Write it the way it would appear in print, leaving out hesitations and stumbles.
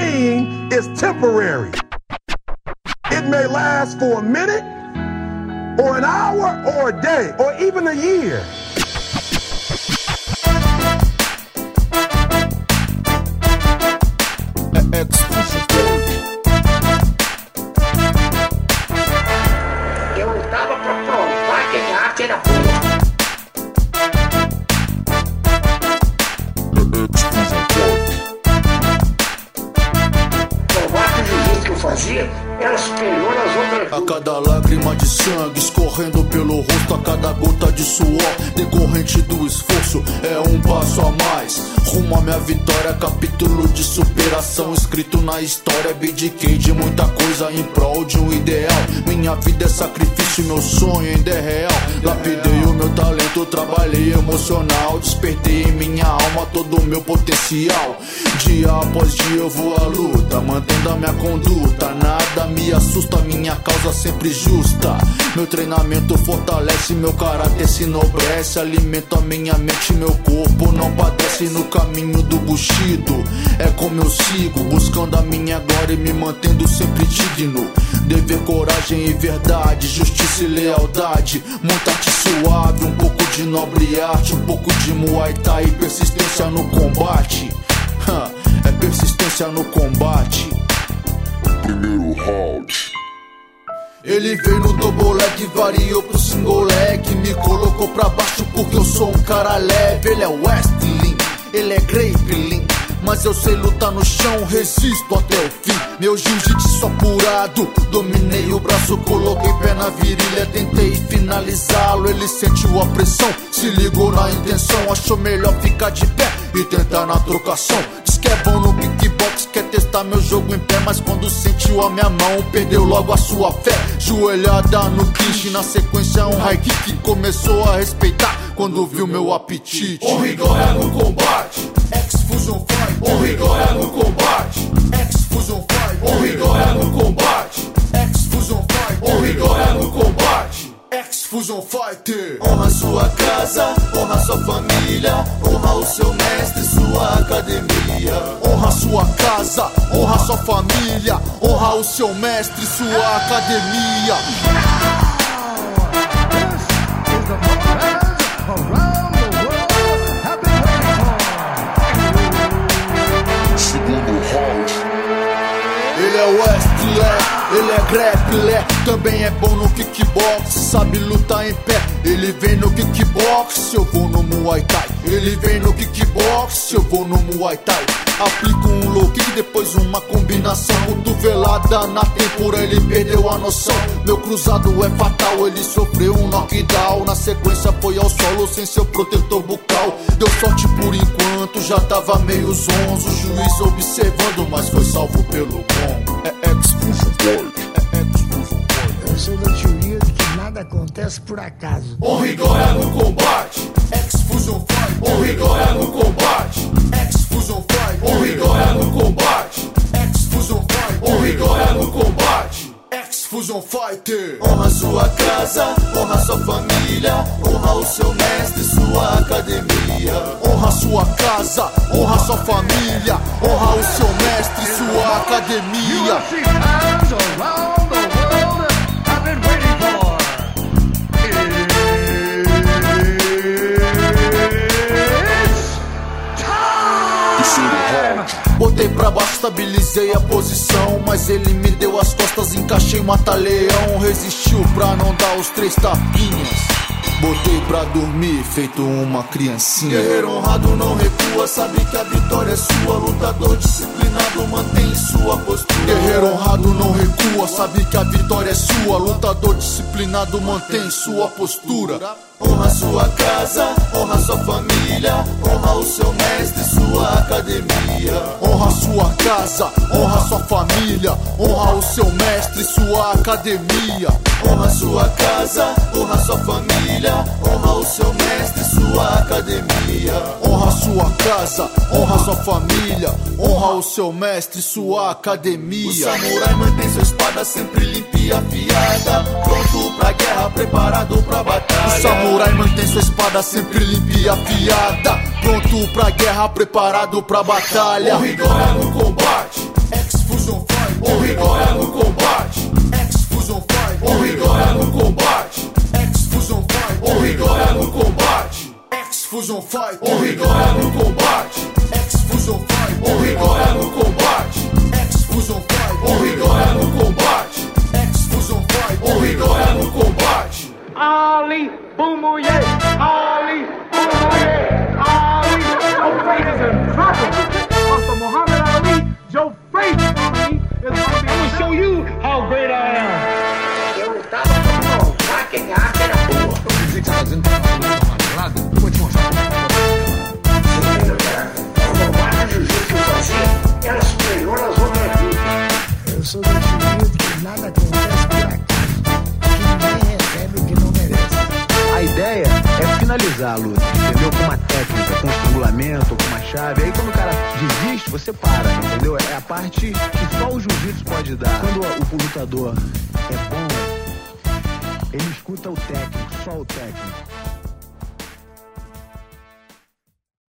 pain is temporary. It may last for a minute, or an hour, or a day, or even a year. Eu lutava pra provar que a minha arte era boa. Provar que o jiu-jitsu que eu fazia era superior às outras. A cada lágrima de sangue escorrendo pelo rosto, a cada gota de suor decorrente do esforço, é um passo a mais rumo à minha vitória. Capítulo de superação escrito na história. Abdiquei de muita coisa em prol de um ideal. Minha vida é sacrifício, meu sonho ainda é real. Lapidei o meu talento, trabalhei emocional. Despertei em minha alma todo o meu potencial. Dia após dia eu vou à luta, mantendo a minha conduta. Nada me assusta, minha causa sempre justa. Meu treinamento fortalece, meu caráter se enobrece. Alimento a minha mente, meu corpo não padece. No caminho do Bushido é como eu sigo, buscando a minha glória e me mantendo sempre digno. Dever, coragem e verdade, justiça e lealdade. Muita arte suave, um pouco de nobre arte, um pouco de Muay Thai e persistência no combate. É persistência no combate. Primeiro round. Ele veio no double leg, variou pro single leg. Me colocou pra baixo porque eu sou um cara leve. Ele é Wrestling, ele é grappling, mas eu sei lutar no chão, resisto até o fim. Meu jiu-jitsu apurado, dominei o braço, coloquei pé na virilha, tentei finalizá-lo. Ele sentiu a pressão, se ligou na intenção, achou melhor ficar de pé e tentar na trocação. Diz que é bom no kickbox, quer testar meu jogo em pé, mas quando sentiu a minha mão, perdeu logo a sua fé. Joelhada no clinch, na sequência um high kick, começou a respeitar quando viu meu apetite. O rigor é no combate, X-Fusion Fight. o rigor é no combate, X-Fusion Fight. o rigor é no combate, X-Fusion Fight. o rigor é no combate. X-Fusion Fighter. Honra sua casa, honra sua família, honra o seu mestre, sua academia. Honra sua casa, honra sua família, honra o seu mestre, sua academia. Segundo round. Ele é wrestler, ele é grappler, também é bom no kickbox, sabe lutar em pé. Ele vem no kickbox, eu vou no Muay Thai. Ele vem no kickbox, eu vou no Muay Thai. Aplico um low kick, depois uma combinação. Cotovelada na tempura, ele perdeu a noção. Meu cruzado é fatal, ele sofreu um knockdown. Na sequência foi ao solo sem seu protetor bucal. Deu sorte por enquanto, já tava meio zonzo. O juiz observando, mas foi salvo pelo bom. É X-Fusion Fight. É X-Fusion Fight. Eu sou da teoria de que nada acontece por acaso. O rigor é no combate, X-Fusion Fight. o rigor é no combate, X-Fusion Fight. o rigor é no combate, X-Fusion Fight. o rigor é no combate. X-Fusion Fighter. Honra sua casa, honra sua família, honra o seu mestre, sua academia. Honra sua casa, honra sua família, honra o seu mestre, sua academia. UFC fans around the world have been waiting for. It's time! Botei pra baixo, estabilizei a posição, mas ele me deu as costas, encaixei, mata-leão. Resistiu pra não dar os 3 tapinhas. Botei pra dormir, feito uma criancinha. Guerreiro honrado não recua, sabe que a vitória é sua. Lutador disciplinado mantém sua postura. Guerreiro honrado não recua, sabe que a vitória é sua. Lutador disciplinado mantém sua postura. Honra sua casa, honra sua família, honra o seu mestre, sua academia. Honra sua casa, honra sua família, honra o seu mestre, sua academia. Honra sua casa, honra sua família, honra o seu mestre, sua academia. Honra sua casa, honra sua família, honra o seu mestre, sua academia. O samurai mantém sua espada sempre limpa e afiada, pronto pra guerra, preparado pra batalha. O samurai mantém sua espada sempre limpa e afiada, pronto pra guerra, preparado pra batalha. O rigor é no combate, finalizar a luta, entendeu? Com uma técnica, com um estrangulamento, com uma chave. Aí quando o cara desiste, você para, entendeu? É a parte que só o jiu-jitsu pode dar. Quando o lutador é bom, ele escuta o técnico, só o técnico.